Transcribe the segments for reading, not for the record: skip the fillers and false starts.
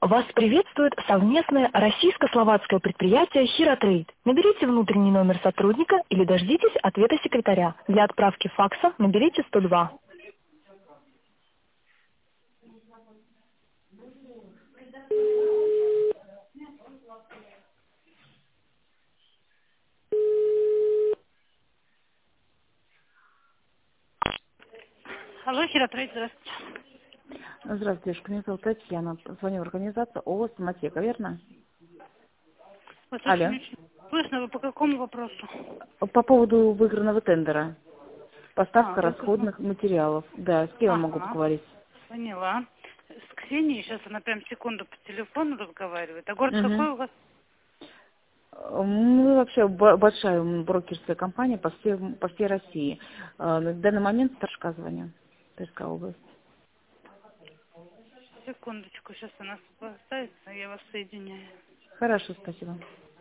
Вас приветствует совместное российско-словацкое предприятие «Хиротрейд». Наберите внутренний номер сотрудника или дождитесь ответа секретаря. Для отправки факса наберите 102. Алло, Хиротрейд, здравствуйте. Здравствуйте, девушка. Меня зовут Татьяна. Звоню в организацию ООО «Самотека», верно? Вас Алло. очень слышно, вы по какому вопросу? По поводу выигранного тендера. Поставка Выгодно. расходных материалов. Да, с кем я могу Ага, поговорить? поняла. С Ксенией, сейчас она прям секунду по телефону разговаривает. А город Угу. какой у вас? Мы вообще большая брокерская компания по всей России. На данный момент Торжка звоню. Тверская область. Секундочку, сейчас она поставится, я вас соединяю. Хорошо, спасибо.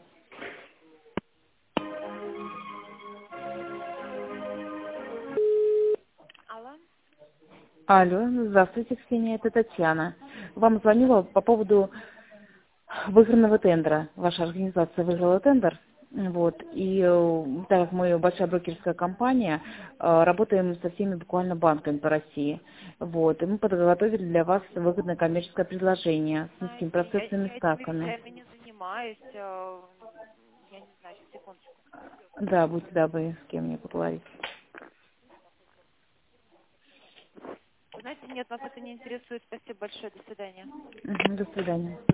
Алло. Алло, здравствуйте, Ксения, это Татьяна. Вам звонила по поводу выигранного тендера. Ваша организация выиграла тендер. Вот. И так как мы большая брокерская компания, работаем со всеми буквально банками по России. Вот. И мы подготовили для вас выгодное коммерческое предложение с низкими Знаете, процентными я этими ставками. вещами не занимаюсь. Я не знаю, сейчас, секундочку. Да, будьте добры, с кем мне поговорить. Вы знаете, нет, вас это не интересует. Спасибо большое. До свидания. Мгм, до свидания.